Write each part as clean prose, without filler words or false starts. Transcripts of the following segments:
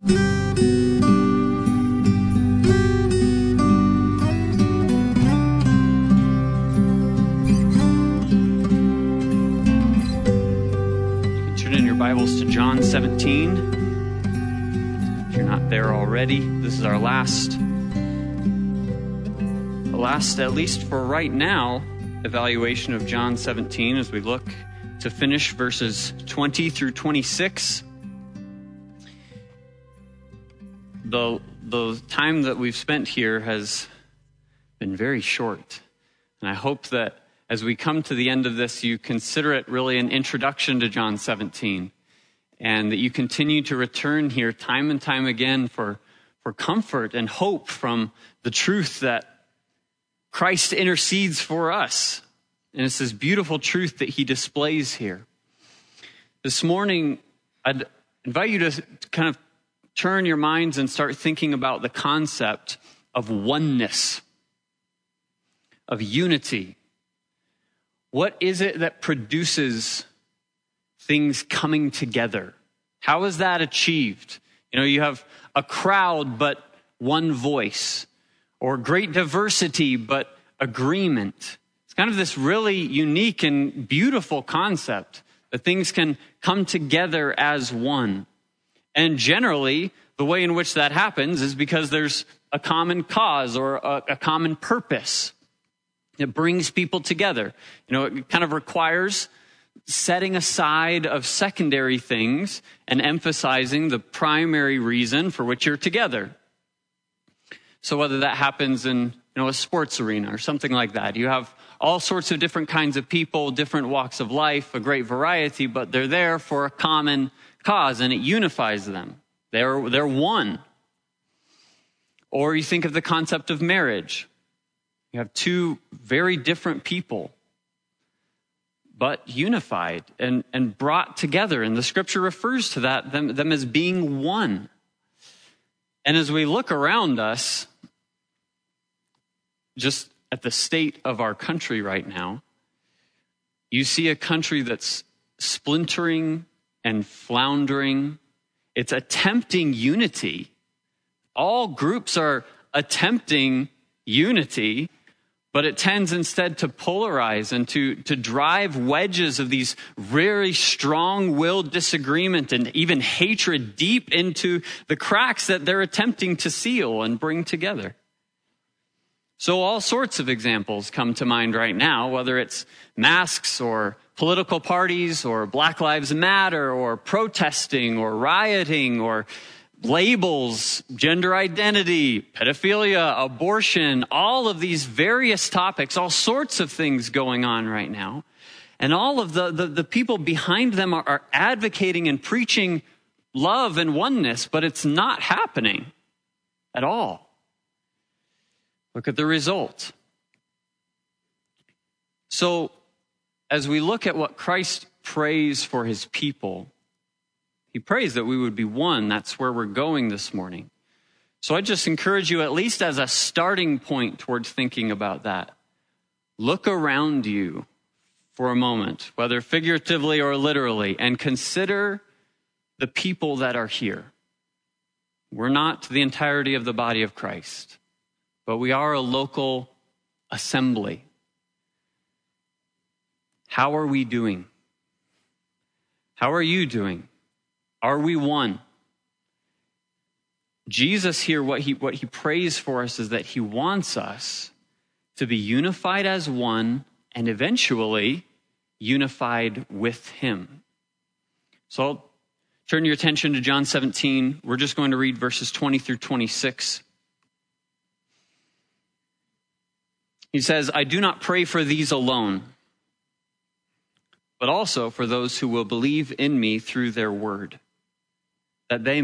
Turn in your Bibles to John 17. If you're not there already, this is our last, at least for right now, evaluation of John 17 as we look to finish verses 20 through 26. The time that we've spent here has been very short. And I hope that as we come to the end of this, you consider it really an introduction to John 17. And that you continue to return here time and time again for comfort and hope from the truth that Christ intercedes for us. And it's this beautiful truth that he displays here. This morning, I'd invite you to kind of turn your minds and start thinking about the concept of oneness, of unity. What is it that produces things coming together? How is that achieved? You have a crowd, but one voice, or great diversity, but agreement. It's kind of this really unique and beautiful concept that things can come together as one. And generally, the way in which that happens is because there's a common cause or a common purpose that brings people together. It kind of requires setting aside of secondary things and emphasizing the primary reason for which you're together. So whether that happens in a sports arena or something like that, you have all sorts of different kinds of people, different walks of life, a great variety, but they're there for a common cause and it unifies them. They're one. Or you think of the concept of marriage. You have two very different people, but unified and brought together. And the scripture refers to that, them as being one. And as we look around us, just at the state of our country right now, you see a country that's splintering and floundering. It's attempting unity. All groups are attempting unity, but it tends instead to polarize and to drive wedges of these very strong-willed disagreement and even hatred deep into the cracks that they're attempting to seal and bring together. So all sorts of examples come to mind right now, whether it's masks or political parties or Black Lives Matter or protesting or rioting or labels, gender identity, pedophilia, abortion, all of these various topics, all sorts of things going on right now. And all of the people behind them are advocating and preaching love and oneness, but it's not happening at all. Look at the result. So, as we look at what Christ prays for his people, he prays that we would be one. That's where we're going this morning. So I just encourage you, at least as a starting point towards thinking about that, look around you for a moment, whether figuratively or literally, and consider the people that are here. We're not the entirety of the body of Christ, but we are a local assembly. How are we doing? How are you doing? Are we one? Jesus here, what he prays for us is that he wants us to be unified as one and eventually unified with him. So turn your attention to John 17. We're just going to read verses 20 through 26. He says, I do not pray for these alone, but also for those who will believe in me through their word, that they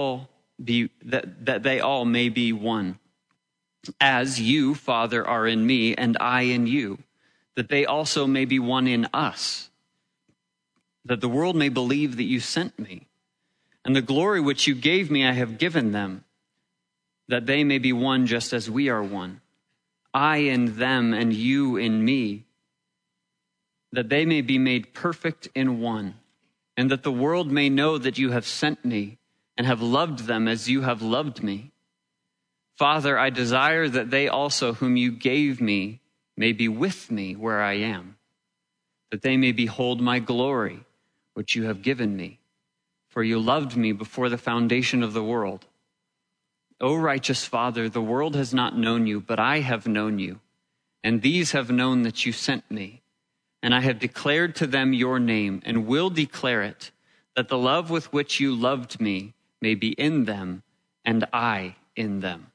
all may be one. As you, Father, are in me and I in you, that they also may be one in us, that the world may believe that you sent me. And the glory which you gave me I have given them, that they may be one just as we are one. I in them and you in me, that they may be made perfect in one, and that the world may know that you have sent me and have loved them as you have loved me. Father, I desire that they also whom you gave me may be with me where I am, that they may behold my glory, which you have given me. For you loved me before the foundation of the world. O righteous Father, the world has not known you, but I have known you, and these have known that you sent me. And I have declared to them your name, and will declare it, that the love with which you loved me may be in them, and I in them.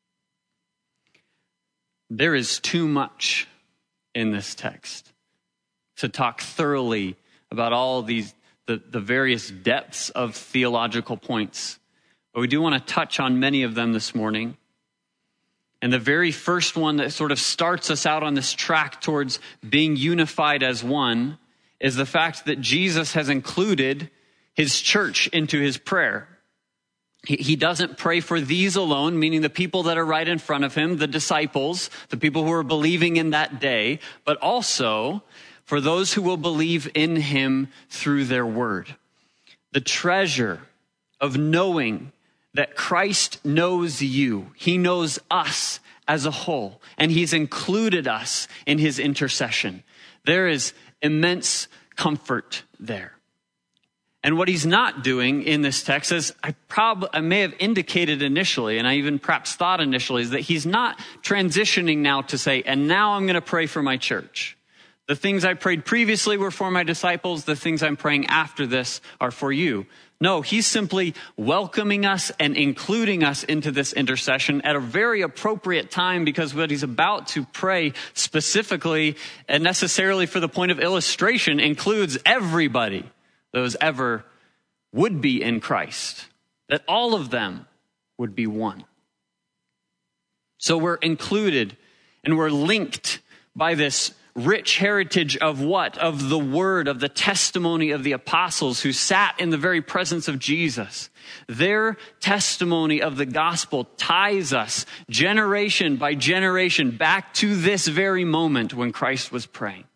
There is too much in this text to talk thoroughly about all the various depths of theological points. But we do want to touch on many of them this morning. And the very first one that sort of starts us out on this track towards being unified as one is the fact that Jesus has included his church into his prayer. He doesn't pray for these alone, meaning the people that are right in front of him, the disciples, the people who are believing in that day, but also for those who will believe in him through their word. The treasure of knowing that Christ knows you. He knows us as a whole, and he's included us in his intercession. There is immense comfort there. And what he's not doing in this text, as I may have indicated initially, and I even perhaps thought initially, is that he's not transitioning now to say, and now I'm going to pray for my church. The things I prayed previously were for my disciples. The things I'm praying after this are for you. No, he's simply welcoming us and including us into this intercession at a very appropriate time, because what he's about to pray specifically and necessarily for the point of illustration includes everybody. Those ever would be in Christ, that all of them would be one. So we're included and we're linked by this rich heritage of what? Of the word, of the testimony of the apostles who sat in the very presence of Jesus. Their testimony of the gospel ties us generation by generation back to this very moment when Christ was praying.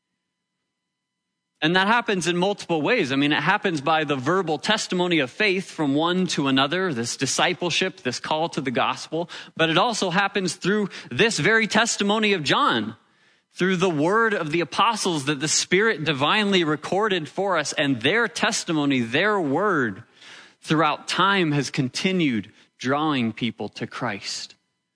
And that happens in multiple ways. I mean, it happens by the verbal testimony of faith from one to another, this discipleship, this call to the gospel. But it also happens through this very testimony of John, through the word of the apostles that the Spirit divinely recorded for us, and their testimony, their word, throughout time has continued drawing people to Christ.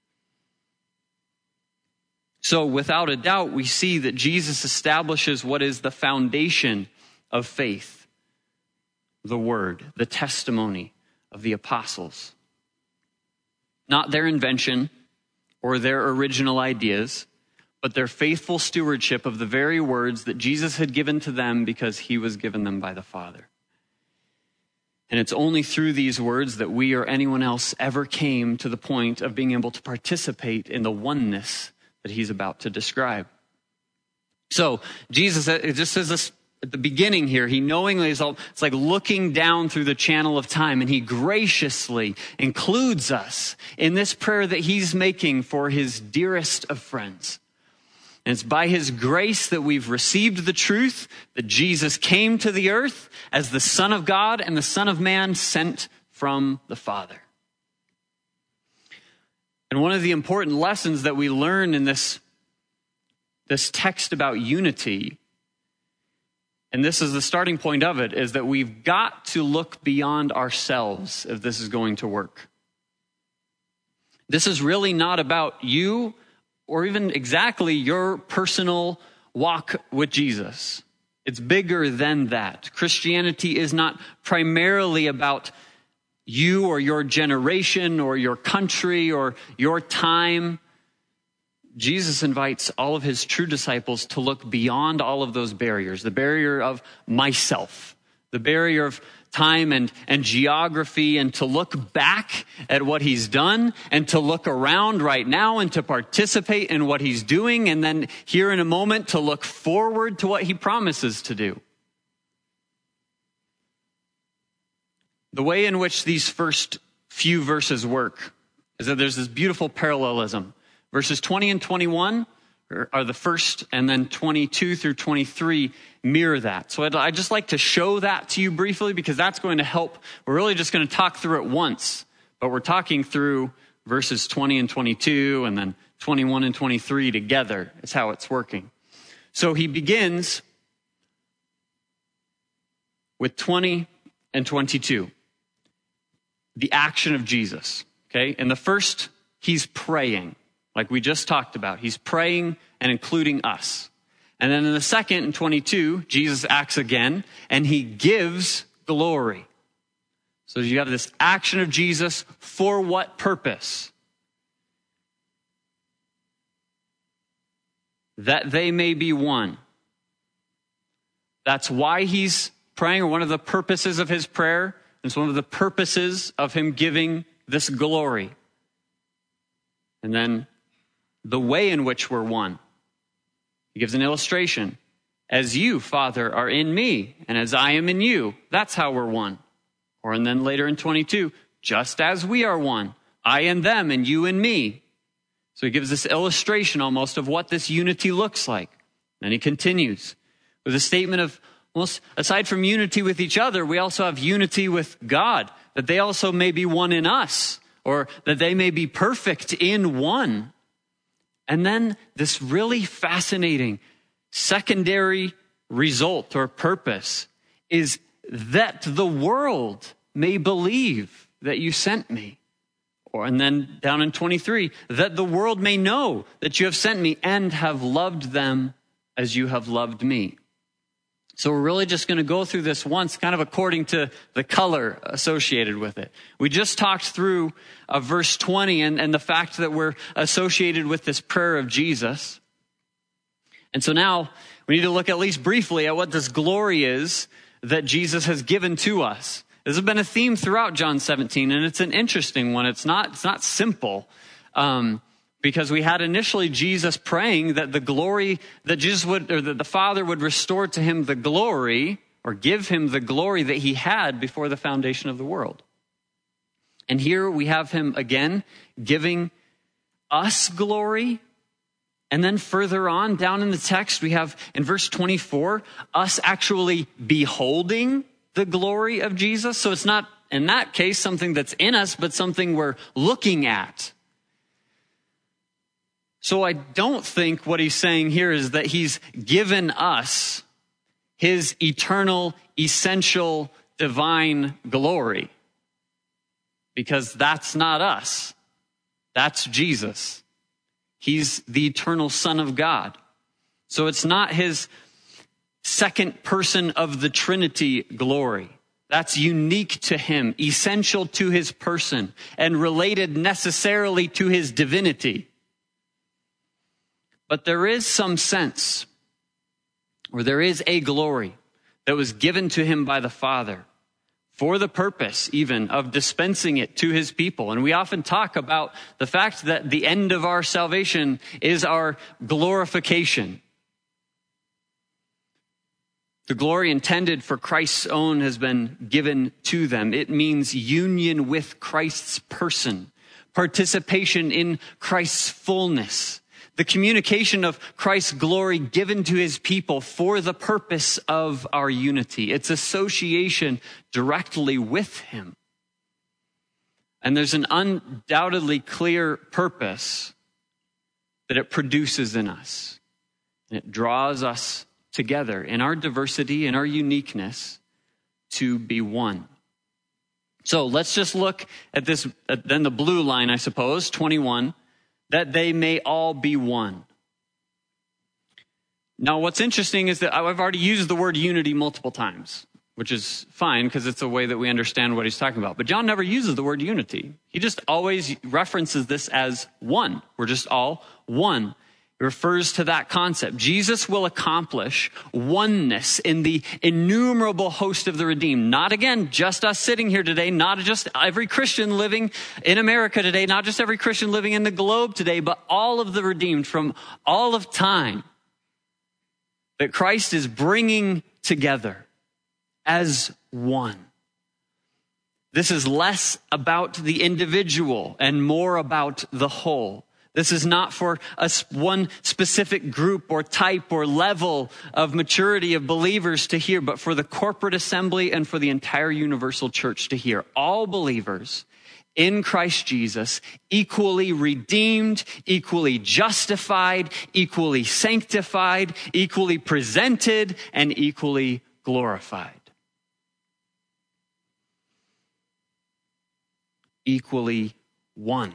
So without a doubt, we see that Jesus establishes what is the foundation of faith, the word, the testimony of the apostles. Not their invention or their original ideas, but their faithful stewardship of the very words that Jesus had given to them because he was given them by the Father. And it's only through these words that we or anyone else ever came to the point of being able to participate in the oneness that he's about to describe. So Jesus, it just says this at the beginning here, he knowingly it's like looking down through the channel of time, and he graciously includes us in this prayer that he's making for his dearest of friends. And it's by his grace that we've received the truth that Jesus came to the earth as the Son of God and the Son of Man sent from the Father. And one of the important lessons that we learn in this text about unity, and this is the starting point of it, is that we've got to look beyond ourselves if this is going to work. This is really not about you or even exactly your personal walk with Jesus. It's bigger than that. Christianity is not primarily about you or your generation or your country or your time. Jesus invites all of his true disciples to look beyond all of those barriers, the barrier of myself, the barrier of time and geography, and to look back at what he's done and to look around right now and to participate in what he's doing, and then here in a moment to look forward to what he promises to do. The way in which these first few verses work is that there's this beautiful parallelism. Verses 20 and 21 are the first, and then 22 through 23 mirror that. So I'd just like to show that to you briefly, because that's going to help. We're really just going to talk through it once, but we're talking through verses 20 and 22 and then 21 and 23 together. It's how it's working. So he begins with 20 and 22, the action of Jesus. Okay, and the first, he's praying. Like we just talked about, he's praying and including us. And then in the second, in 22, Jesus acts again, and he gives glory. So you have this action of Jesus for what purpose? That they may be one. That's why he's praying, or one of the purposes of his prayer. It's one of the purposes of him giving this glory. And then the way in which we're one. He gives an illustration. As you, Father, are in me, and as I am in you, that's how we're one. Or and then later in 22, just as we are one, I and them, and you and me. So he gives this illustration almost of what this unity looks like. And he continues with a statement of, well, aside from unity with each other, we also have unity with God, that they also may be one in us, or that they may be perfect in one. And then this really fascinating secondary result or purpose is that the world may believe that you sent me. And then down in 23, that the world may know that you have sent me and have loved them as you have loved me. So we're really just going to go through this once, kind of according to the color associated with it. We just talked through verse 20 and the fact that we're associated with this prayer of Jesus. And so now we need to look at least briefly at what this glory is that Jesus has given to us. This has been a theme throughout John 17, and it's an interesting one. It's not simple. Because we had initially Jesus praying that the glory that Jesus would, or that the Father would restore to him the glory, or give him the glory that he had before the foundation of the world. And here we have him again giving us glory. And then further on down in the text, we have in verse 24, us actually beholding the glory of Jesus. So it's not in that case something that's in us, but something we're looking at. So I don't think what he's saying here is that he's given us his eternal, essential, divine glory. Because that's not us. That's Jesus. He's the eternal Son of God. So it's not his second person of the Trinity glory. That's unique to him, essential to his person, and related necessarily to his divinity. But there is some sense, or there is a glory that was given to him by the Father for the purpose even of dispensing it to his people. And we often talk about the fact that the end of our salvation is our glorification. The glory intended for Christ's own has been given to them. It means union with Christ's person, participation in Christ's fullness, the communication of Christ's glory given to his people for the purpose of our unity. It's association directly with him. And there's an undoubtedly clear purpose that it produces in us. And it draws us together in our diversity and our uniqueness to be one. So let's just look at this, then the blue line, I suppose, 21. That they may all be one. Now, what's interesting is that I've already used the word unity multiple times, which is fine because it's a way that we understand what he's talking about. But John never uses the word unity. He just always references this as one. We're just all one. It refers to that concept. Jesus will accomplish oneness in the innumerable host of the redeemed. Not again, just us sitting here today, not just every Christian living in America today, not just every Christian living in the globe today, but all of the redeemed from all of time that Christ is bringing together as one. This is less about the individual and more about the whole. This is not for one specific group or type or level of maturity of believers to hear, but for the corporate assembly and for the entire universal church to hear. All believers in Christ Jesus, equally redeemed, equally justified, equally sanctified, equally presented, and equally glorified. Equally one.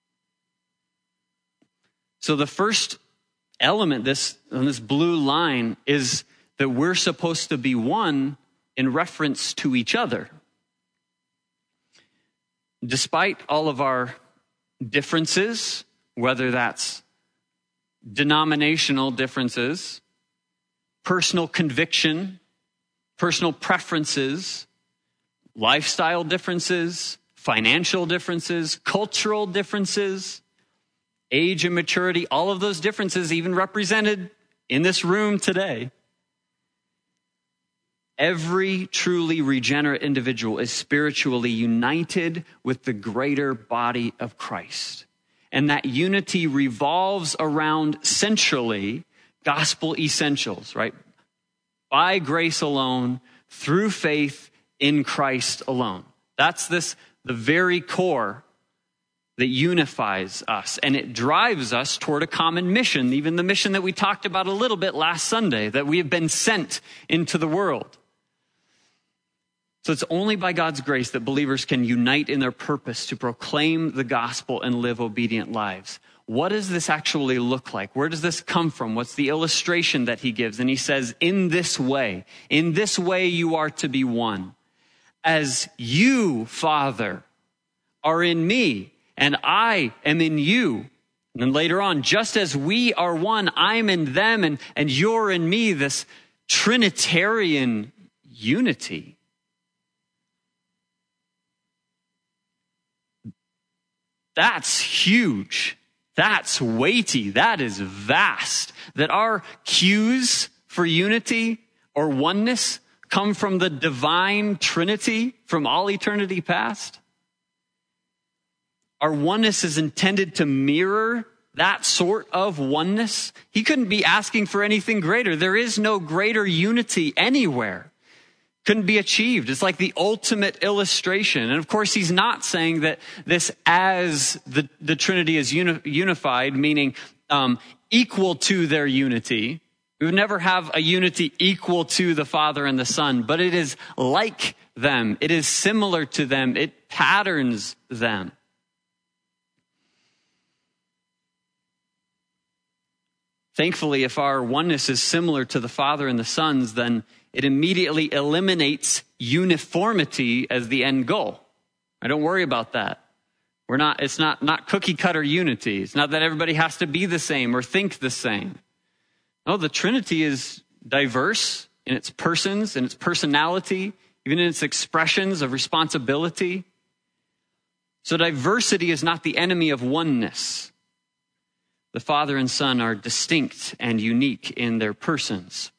So the first element on this blue line is that we're supposed to be one in reference to each other. Despite all of our differences, whether that's denominational differences, personal conviction, personal preferences, lifestyle differences, financial differences, cultural differences, age and maturity, all of those differences even represented in this room today. Every truly regenerate individual is spiritually united with the greater body of Christ. And that unity revolves around centrally gospel essentials, right? By grace alone, through faith in Christ alone. That's the very core that unifies us, and it drives us toward a common mission, even the mission that we talked about a little bit last Sunday, that we have been sent into the world. So it's only by God's grace that believers can unite in their purpose to proclaim the gospel and live obedient lives. What does this actually look like? Where does this come from? What's the illustration that he gives? And he says, in this way you are to be one. As you, Father, are in me, and I am in you. And then later on, just as we are one, I'm in them and you're in me, this Trinitarian unity. That's huge. That's weighty. That is vast. That our cues for unity or oneness come from the divine Trinity from all eternity past. Our oneness is intended to mirror that sort of oneness. He couldn't be asking for anything greater. There is no greater unity anywhere. Couldn't be achieved. It's like the ultimate illustration. And of course, he's not saying that this as the Trinity is unified, meaning equal to their unity. We would never have a unity equal to the Father and the Son, but it is like them. It is similar to them. It patterns them. Thankfully, if our oneness is similar to the Father and the Son's, then it immediately eliminates uniformity as the end goal. I don't worry about that. It's not cookie cutter unity. It's not that everybody has to be the same or think the same. No, the Trinity is diverse in its persons, in its personality, even in its expressions of responsibility. So diversity is not the enemy of oneness. The Father and Son are distinct and unique in their persons.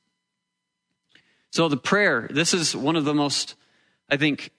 So the prayer, this is one of the most, I think,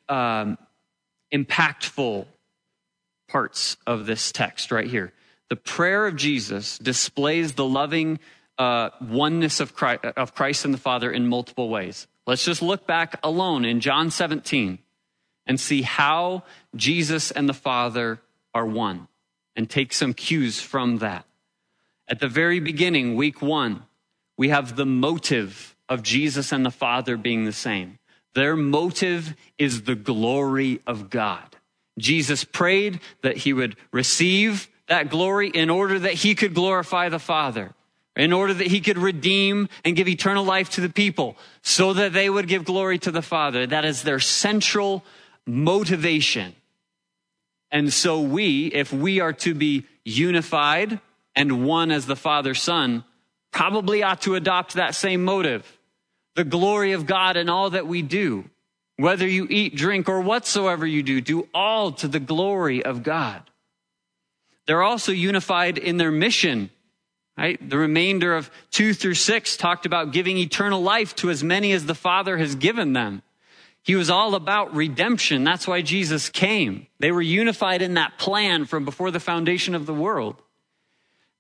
impactful parts of this text right here. The prayer of Jesus displays the loving oneness of Christ and the Father in multiple ways. Let's just look back alone in John 17 and see how Jesus and the Father are one and take some cues from that. At the very beginning, week 1, we have the motive of Jesus and the Father being the same. Their motive is the glory of God. Jesus prayed that he would receive that glory in order that he could glorify the Father, in order that he could redeem and give eternal life to the people so that they would give glory to the Father. That is their central motivation. And so if we are to be unified and one as the Father, Son, probably ought to adopt that same motive. The glory of God in all that we do. Whether you eat, drink, or whatsoever you do all to the glory of God. They're also unified in their mission, right? The remainder of 2 through 6 talked about giving eternal life to as many as the Father has given them. He was all about redemption. That's why Jesus came. They were unified in that plan from before the foundation of the world.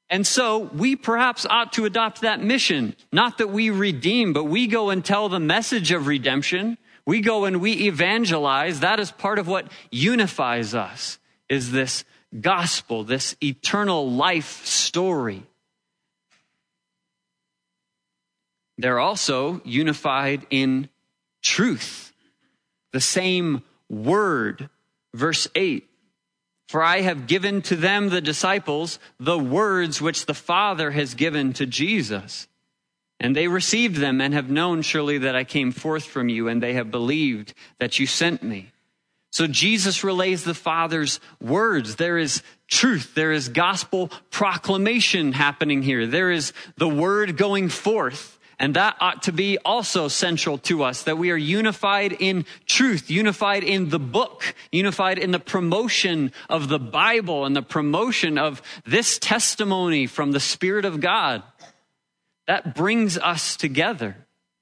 And so we perhaps ought to adopt that mission. Not that we redeem, but we go and tell the message of redemption. We go and we evangelize. That is part of what unifies us, is this gospel, this eternal life story. They're also unified in truth, the same word. Verse 8, for I have given to them, the disciples, the words which the Father has given to Jesus. And they received them and have known surely that I came forth from you, and they have believed that you sent me. So Jesus relays the Father's words. There is truth. There is gospel proclamation happening here. There is the word going forth. And that ought to be also central to us, that we are unified in truth, unified in the book, unified in the promotion of the Bible and the promotion of this testimony from the Spirit of God. That brings us together.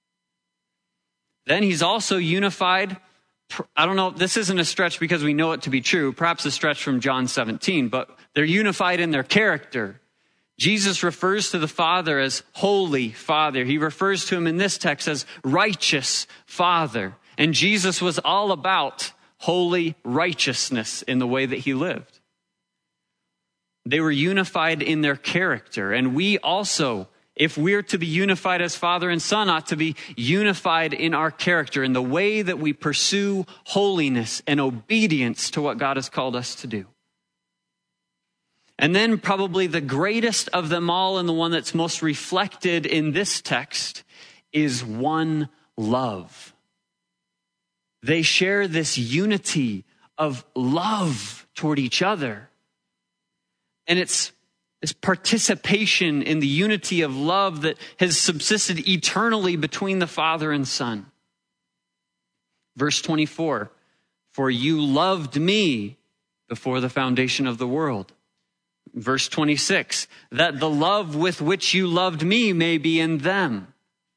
Then he's also unified. I don't know, this isn't a stretch because we know it to be true, perhaps a stretch from John 17, but they're unified in their character. Jesus refers to the Father as Holy Father. He refers to him in this text as Righteous Father. And Jesus was all about holy righteousness in the way that he lived. They were unified in their character. And we also, if we're to be unified as Father and Son, ought to be unified in our character, in the way that we pursue holiness and obedience to what God has called us to do. And then probably the greatest of them all, and the one that's most reflected in this text, is one love. They share this unity of love toward each other. And it's this participation in the unity of love that has subsisted eternally between the Father and Son. Verse 24, for you loved me before the foundation of the world. Verse 26, that the love with which you loved me may be in them.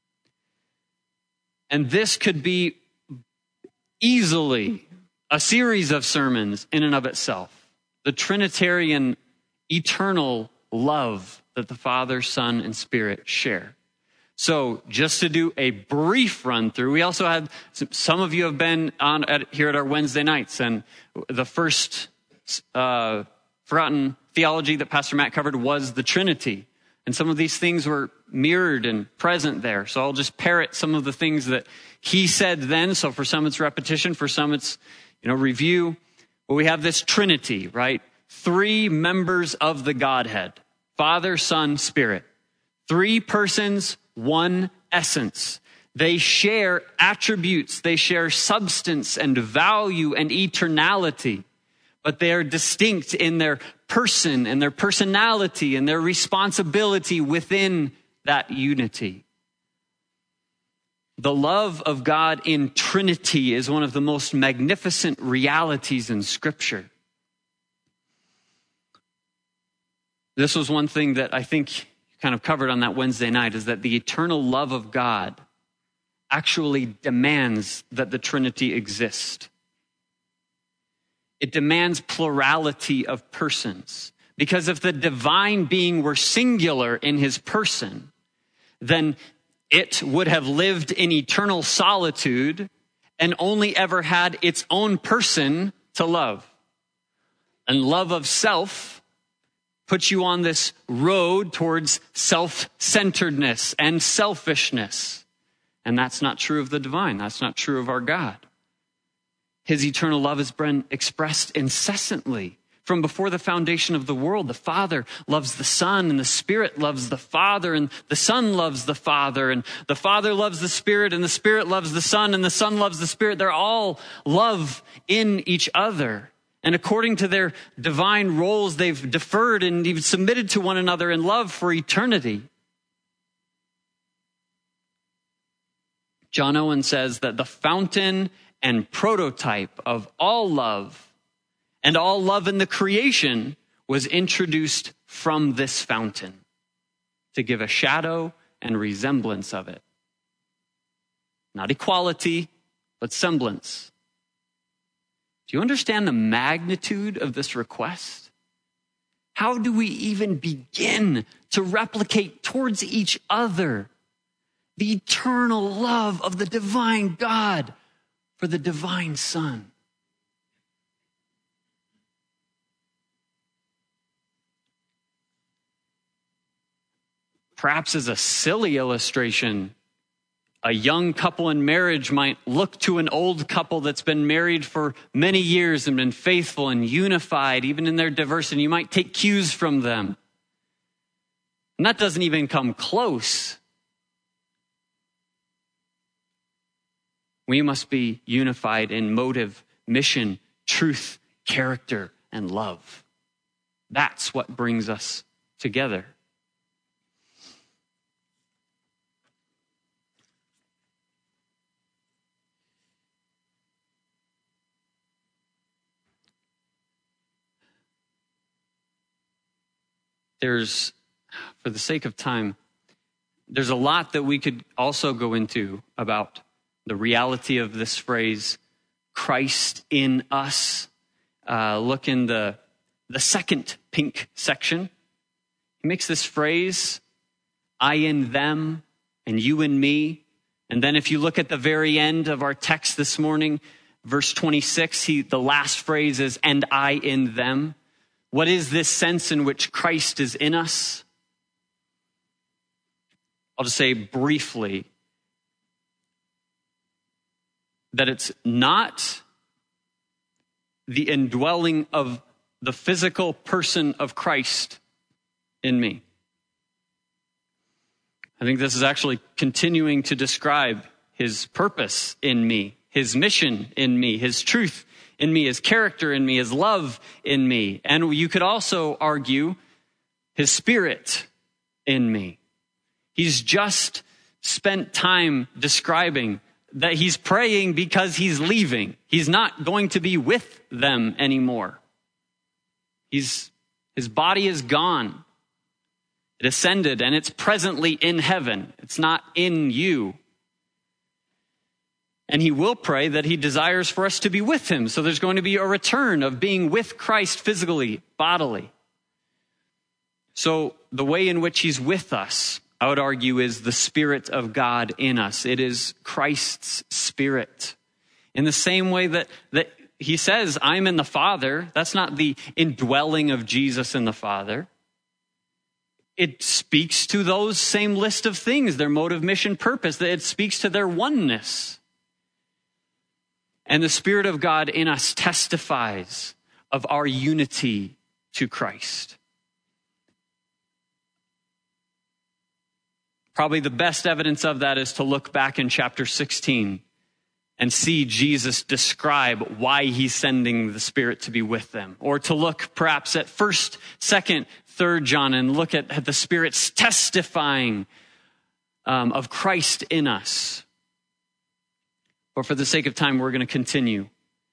And this could be easily a series of sermons in and of itself. The Trinitarian eternal love that the Father, Son, and Spirit share. So just to do a brief run through, we also had, some of you have been on here at our Wednesday nights, and the first forgotten theology that Pastor Matt covered was the Trinity. And some of these things were mirrored and present there. So I'll just parrot some of the things that he said then. So for some it's repetition, for some it's, review. But we have this Trinity, right? 3 members of the Godhead, Father, Son, Spirit. 3 persons, 1 essence. They share attributes, they share substance and value and eternality. But they are distinct in their person and their personality and their responsibility within that unity. The love of God in Trinity is one of the most magnificent realities in Scripture. This was one thing that I think you kind of covered on that Wednesday night, is that the eternal love of God actually demands that the Trinity exist. It demands plurality of persons. Because if the divine being were singular in his person, then it would have lived in eternal solitude and only ever had its own person to love. And love of self puts you on this road towards self-centeredness and selfishness. And that's not true of the divine. That's not true of our God. His eternal love has been expressed incessantly. From before the foundation of the world, the Father loves the Son, and the Spirit loves the Father, and the Son loves the Father, and the Father loves the Spirit, and the Spirit loves the Son, and the Son loves the Spirit. They're all love in each other. And according to their divine roles, they've deferred and even submitted to one another in love for eternity. John Owen says that the fountain and prototype of all love and all love in the creation was introduced from this fountain to give a shadow and resemblance of it. Not equality, but semblance. Do you understand the magnitude of this request? how do we even begin to replicate towards each other the eternal love of the divine God for the divine Son? Perhaps as a silly illustration, a young couple in marriage might look to an old couple that's been married for many years and been faithful and unified, even in their diversity. You might take cues from them. And that doesn't even come close. We must be unified in motive, mission, truth, character, and love. That's what brings us together. There's, for the sake of time, there's a lot that we could also go into about the reality of this phrase, Christ in us. Look in the second pink section. He makes this phrase, I in them and you in me. And then if you look at the very end of our text this morning, verse 26, the last phrase is, and I in them. What is this sense in which Christ is in us? I'll just say briefly that it's not the indwelling of the physical person of Christ in me. I think this is actually continuing to describe his purpose in me, his mission in me, his truth in me, his character in me, his love in me. And you could also argue his spirit in me. He's just spent time describing that he's praying because he's leaving. He's not going to be with them anymore. His body is gone. It ascended and it's presently in heaven. It's not in you. And he will pray that he desires for us to be with him. So there's going to be a return of being with Christ physically, bodily. So the way in which he's with us, I would argue, is the Spirit of God in us. It is Christ's Spirit. In the same way that he says, I'm in the Father. That's not the indwelling of Jesus in the Father. It speaks to those same list of things, their motive, mission, purpose. It speaks to their oneness. And the Spirit of God in us testifies of our unity to Christ. Probably the best evidence of that is to look back in chapter 16 and see Jesus describe why he's sending the Spirit to be with them. Or to look perhaps at 1st, 2nd, 3rd John and look at the Spirit's testifying of Christ in us. But for the sake of time, we're going to continue.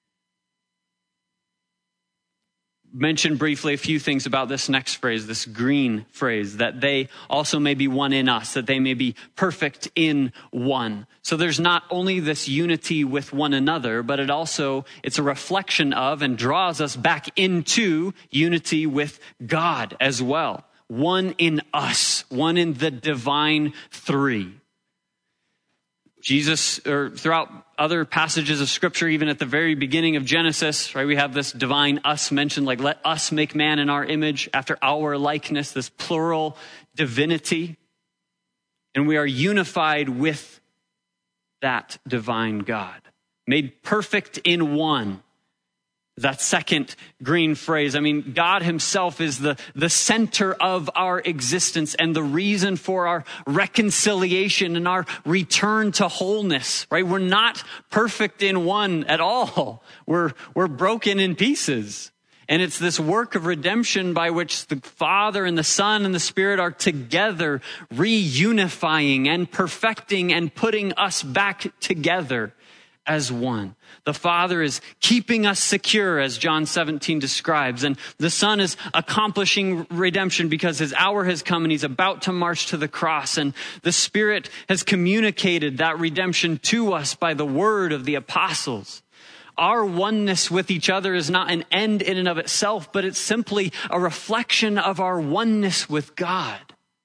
Mention briefly a few things about this next phrase, this green phrase, that they also may be one in us, that they may be perfect in one. So there's not only this unity with one another, but it's a reflection of and draws us back into unity with God as well. One in us, one in the divine three. Jesus, or throughout other passages of Scripture, even at the very beginning of Genesis, right, we have this divine us mentioned, like let us make man in our image after our likeness, this plural divinity. And we are unified with that divine God, made perfect in one. That second green phrase, God himself is the center of our existence and the reason for our reconciliation and our return to wholeness, right? We're not perfect in one at all. We're broken in pieces. And it's this work of redemption by which the Father and the Son and the Spirit are together, reunifying and perfecting and putting us back together as one. The Father is keeping us secure, as John 17 describes, and the Son is accomplishing redemption because his hour has come and he's about to march to the cross, and the Spirit has communicated that redemption to us by the word of the apostles. Our oneness with each other is not an end in and of itself, but it's simply a reflection of our oneness with God.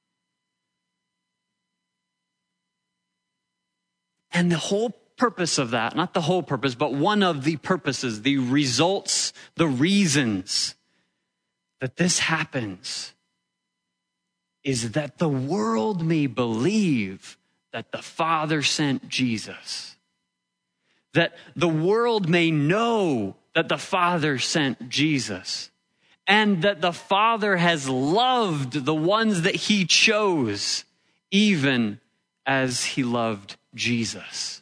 And the whole purpose of that, not the whole purpose, but one of the purposes, the results, the reasons that this happens is that the world may believe that the Father sent Jesus. That the world may know that the Father sent Jesus. And that the Father has loved the ones that he chose, even as he loved Jesus.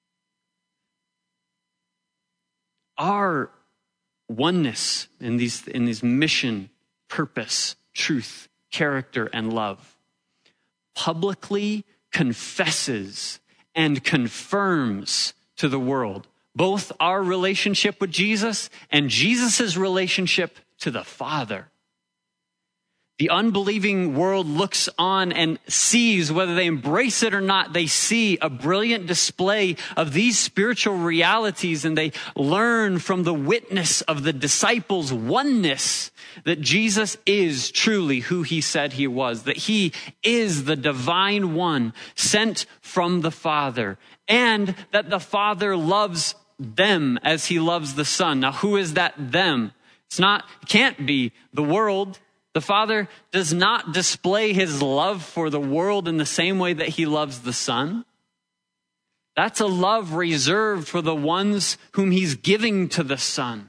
Our oneness in these mission, purpose, truth, character, and love publicly confesses and confirms to the world both our relationship with Jesus and Jesus' relationship to the Father. The unbelieving world looks on and sees, whether they embrace it or not, they see a brilliant display of these spiritual realities, and they learn from the witness of the disciples' oneness that Jesus is truly who he said he was, that he is the divine one sent from the Father, and that the Father loves them as he loves the Son. Now, who is that them? It can't be the world. The Father does not display his love for the world in the same way that he loves the Son. That's a love reserved for the ones whom he's giving to the Son.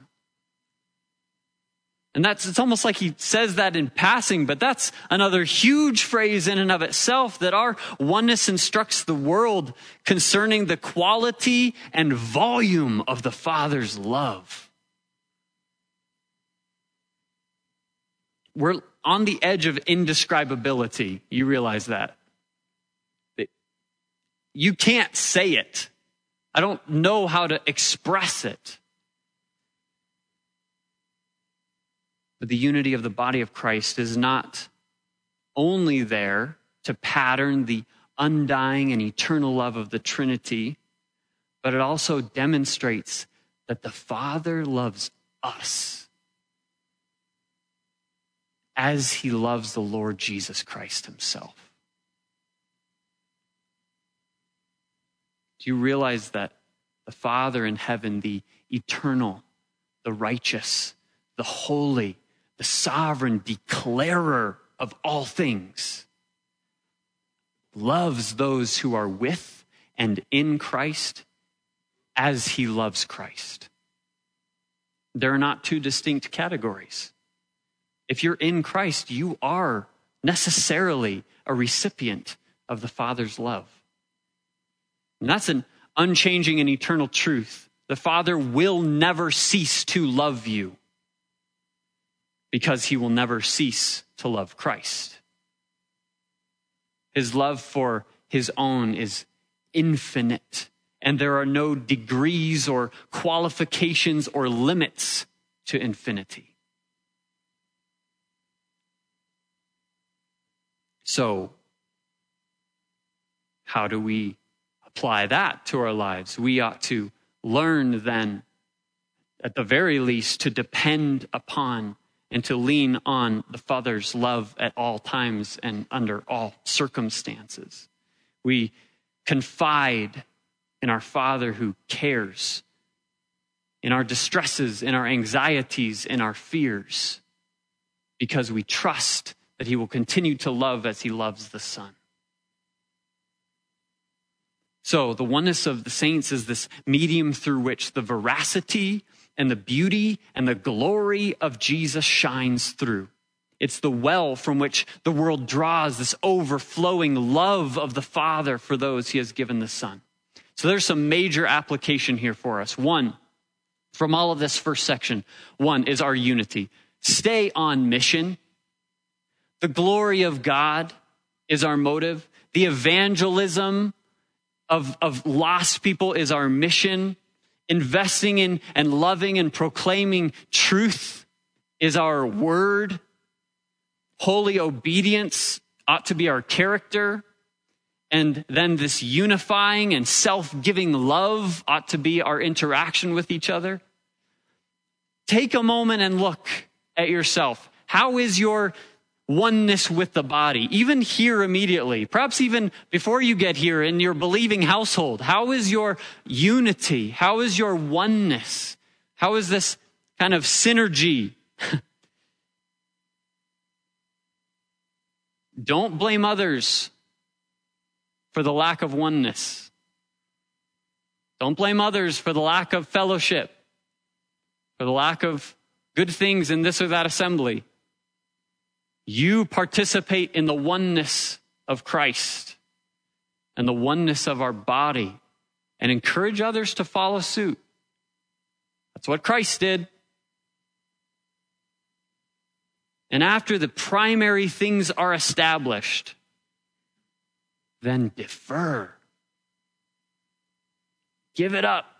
And it's almost like he says that in passing, but that's another huge phrase in and of itself, that our oneness instructs the world concerning the quality and volume of the Father's love. We're on the edge of indescribability. You realize that? You can't say it. I don't know how to express it. But the unity of the body of Christ is not only there to pattern the undying and eternal love of the Trinity, but it also demonstrates that the Father loves us as he loves the Lord Jesus Christ himself. Do you realize that the Father in heaven, the eternal, the righteous, the holy, the sovereign declarer of all things, loves those who are with and in Christ as he loves Christ? There are not two distinct categories. If you're in Christ, you are necessarily a recipient of the Father's love. And that's an unchanging and eternal truth. The Father will never cease to love you because he will never cease to love Christ. His love for his own is infinite, and there are no degrees or qualifications or limits to infinity. So, how do we apply that to our lives? We ought to learn then, at the very least, to depend upon and to lean on the Father's love at all times and under all circumstances. We confide in our Father who cares, in our distresses, in our anxieties, in our fears, because we trust that he will continue to love as he loves the Son. So the oneness of the saints is this medium through which the veracity and the beauty and the glory of Jesus shines through. It's the well from which the world draws this overflowing love of the Father for those he has given the Son. So there's some major application here for us. One, from all of this first section, one is our unity. Stay on mission. The glory of God is our motive. The evangelism of lost people is our mission. Investing in and loving and proclaiming truth is our word. Holy obedience ought to be our character. And then this unifying and self-giving love ought to be our interaction with each other. Take a moment and look at yourself. How is your oneness with the body? Even here immediately, perhaps even before you get here in your believing household. How is your unity? How is your oneness? How is this kind of synergy? Don't blame others for the lack of oneness. Don't blame others for the lack of fellowship, for the lack of good things in this or that assembly. You participate in the oneness of Christ and the oneness of our body, and encourage others to follow suit. That's what Christ did. And after the primary things are established, then defer. Give it up.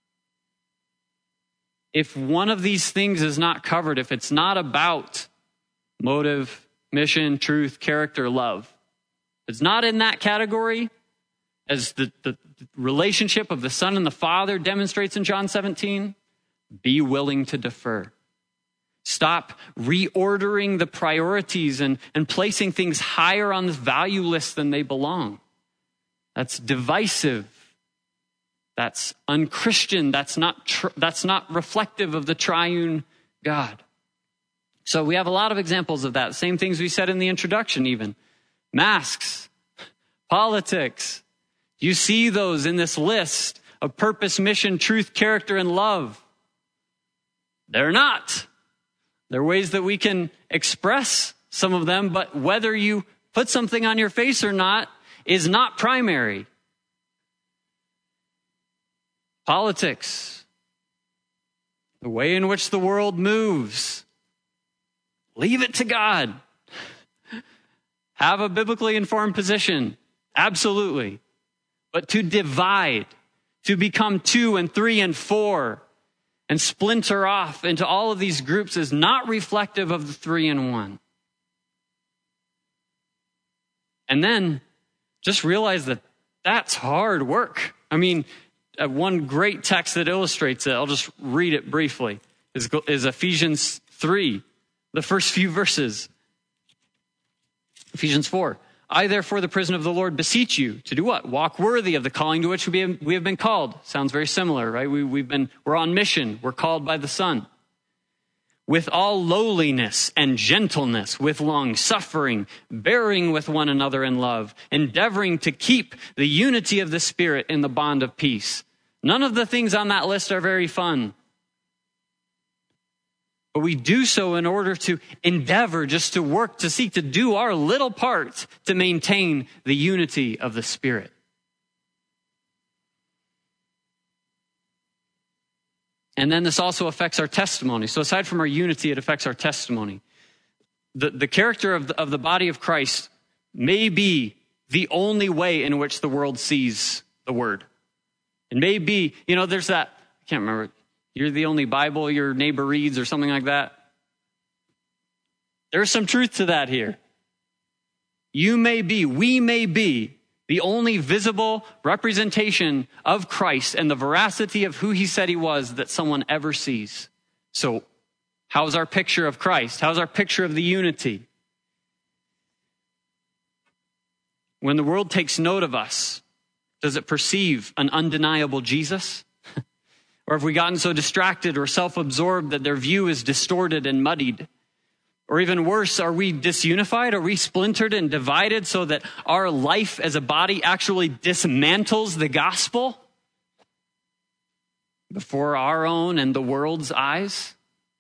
If one of these things is not covered, if it's not about motive, mission, truth, character, love, if it's not in that category, as the relationship of the Son and the Father demonstrates in John 17, be willing to defer. Stop reordering the priorities and placing things higher on the value list than they belong. That's divisive. That's unchristian. That's not reflective of the triune God. So we have a lot of examples of that. Same things we said in the introduction even. Masks, politics. You see those in this list of purpose, mission, truth, character, and love. They're not. There are ways that we can express some of them, but whether you put something on your face or not is not primary. Politics, the way in which the world moves, leave it to God. Have a biblically informed position, absolutely. But to divide, to become 2 and 3 and 4, and splinter off into all of these groups is not reflective of the 3 in 1. And then just realize that that's hard work. I mean, one great text that illustrates it, I'll just read it briefly, is Ephesians 3, the first few verses. Ephesians 4. I, therefore, the prisoner of the Lord, beseech you to do what? Walk worthy of the calling to which we have been called. Sounds very similar, right? We're on mission. We're called by the Son. With all lowliness and gentleness, with long suffering, bearing with one another in love, endeavoring to keep the unity of the Spirit in the bond of peace. None of the things on that list are very fun. But we do so in order to endeavor, just to work, to seek to do our little part to maintain the unity of the Spirit. And then this also affects our testimony. So aside from our unity, it affects our testimony. The character of the body of Christ may be the only way in which the world sees the word. It may be, there's that, I can't remember, you're the only Bible your neighbor reads or something like that. There's some truth to that here. We may be the only visible representation of Christ and the veracity of who he said he was that someone ever sees. So how's our picture of Christ? How's our picture of the unity? When the world takes note of us, does it perceive an undeniable Jesus? Or have we gotten so distracted or self-absorbed that their view is distorted and muddied? Or even worse, are we disunified? Are we splintered and divided so that our life as a body actually dismantles the gospel before our own and the world's eyes?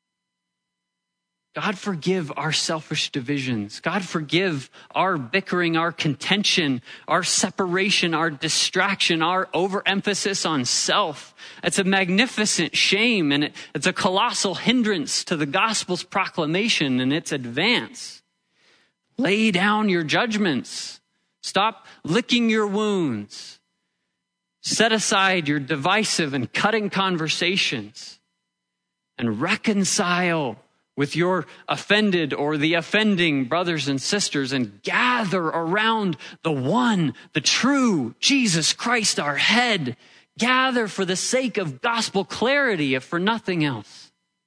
God forgive our selfish divisions. God forgive our bickering, our contention, our separation, our distraction, our overemphasis on self. It's a magnificent shame, and it's a colossal hindrance to the gospel's proclamation and its advance. Lay down your judgments. Stop licking your wounds. Set aside your divisive and cutting conversations and reconcile with your offended or the offending brothers and sisters and gather around the one, the true Jesus Christ, our head. Gather for the sake of gospel clarity, if for nothing else.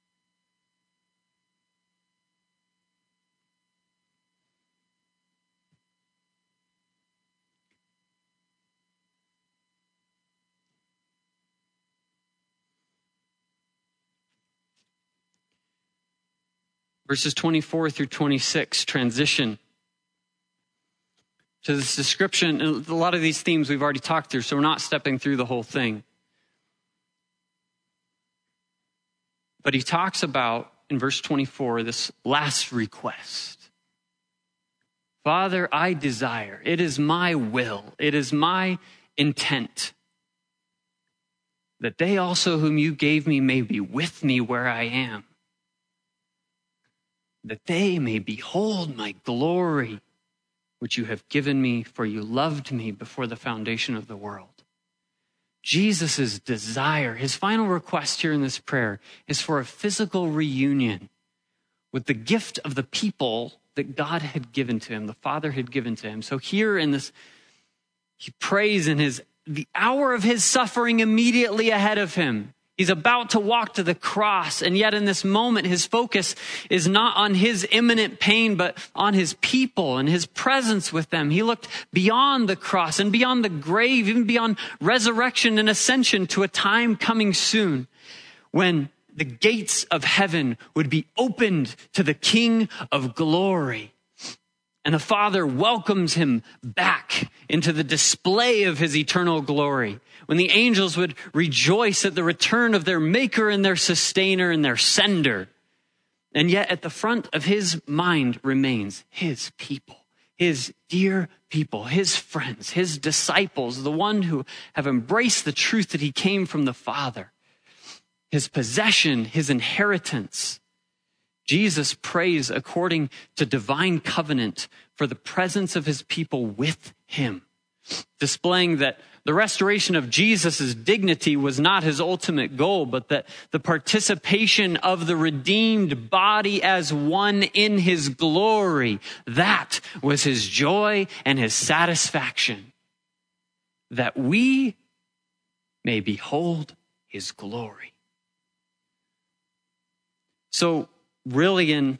Verses 24 through 26 transition to this description. A lot of these themes we've already talked through, so we're not stepping through the whole thing. But he talks about, in verse 24, this last request. Father, I desire, it is my will, it is my intent, that they also whom you gave me may be with me where I am, that they may behold my glory, which you have given me, for you loved me before the foundation of the world. Jesus' desire, his final request here in this prayer, is for a physical reunion with the gift of the people that God had given to him, the Father had given to him. So here in this, he prays in the hour of his suffering immediately ahead of him. He's about to walk to the cross, and yet in this moment, his focus is not on his imminent pain, but on his people and his presence with them. He looked beyond the cross and beyond the grave, even beyond resurrection and ascension, to a time coming soon when the gates of heaven would be opened to the King of glory. And the Father welcomes him back into the display of his eternal glory, when the angels would rejoice at the return of their maker and their sustainer and their sender. And yet at the front of his mind remains his people, his dear people, his friends, his disciples, the one who have embraced the truth that he came from the Father, his possession, his inheritance. Jesus prays according to divine covenant for the presence of his people with him, displaying that the restoration of Jesus' dignity was not his ultimate goal, but that the participation of the redeemed body as one in his glory, that was his joy and his satisfaction, that we may behold his glory. So really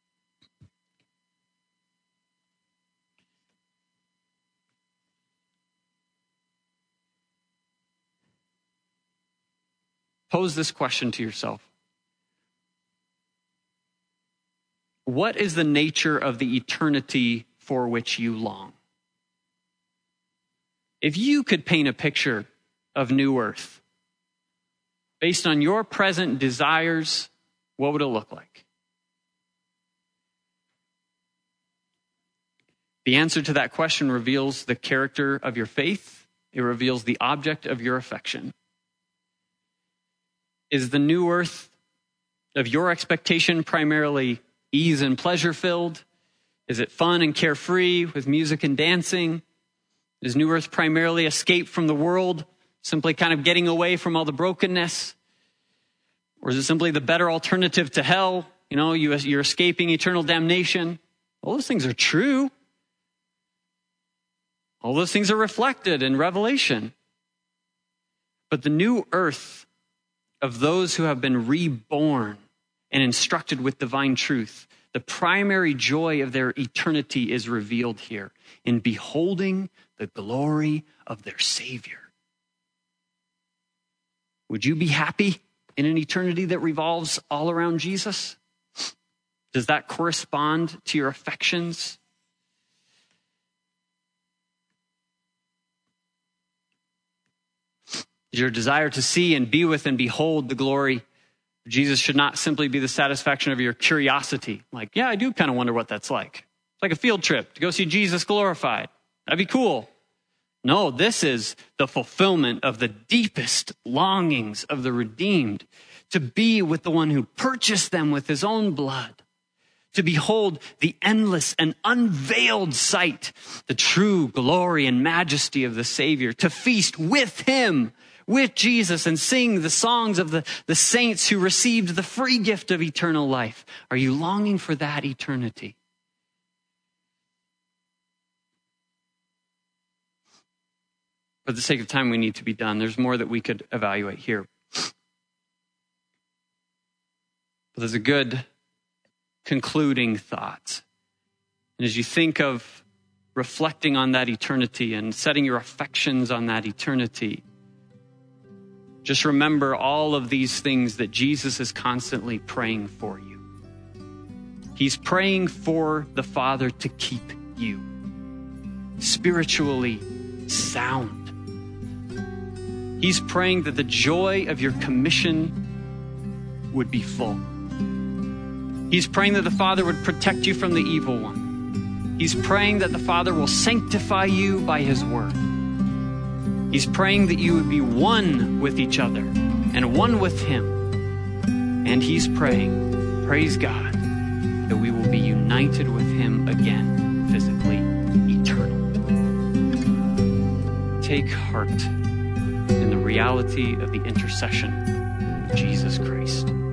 pose this question to yourself. What is the nature of the eternity for which you long? If you could paint a picture of New Earth based on your present desires, what would it look like? The answer to that question reveals the character of your faith. It reveals the object of your affection. Is the new earth of your expectation primarily ease and pleasure filled? Is it fun and carefree with music and dancing? Is new earth primarily escape from the world, simply kind of getting away from all the brokenness? Or is it simply the better alternative to hell? You know, you're escaping eternal damnation. All those things are true. All those things are reflected in Revelation. But the new earth of those who have been reborn and instructed with divine truth, the primary joy of their eternity is revealed here in beholding the glory of their Savior. Would you be happy in an eternity that revolves all around Jesus? Does that correspond to your affections? Your desire to see and be with and behold the glory of Jesus should not simply be the satisfaction of your curiosity. Like, yeah, I do kind of wonder what that's like. It's like a field trip to go see Jesus glorified. That'd be cool. No, this is the fulfillment of the deepest longings of the redeemed, to be with the one who purchased them with his own blood, to behold the endless and unveiled sight, the true glory and majesty of the Savior, to feast with him with Jesus and sing the songs of the saints who received the free gift of eternal life? Are you longing for that eternity? For the sake of time, we need to be done. There's more that we could evaluate here. But there's a good concluding thought. And as you think of reflecting on that eternity and setting your affections on that eternity, just remember all of these things that Jesus is constantly praying for you. He's praying for the Father to keep you spiritually sound. He's praying that the joy of your commission would be full. He's praying that the Father would protect you from the evil one. He's praying that the Father will sanctify you by his word. He's praying that you would be one with each other and one with him. And he's praying, praise God, that we will be united with him again, physically, eternal. Take heart in the reality of the intercession of Jesus Christ.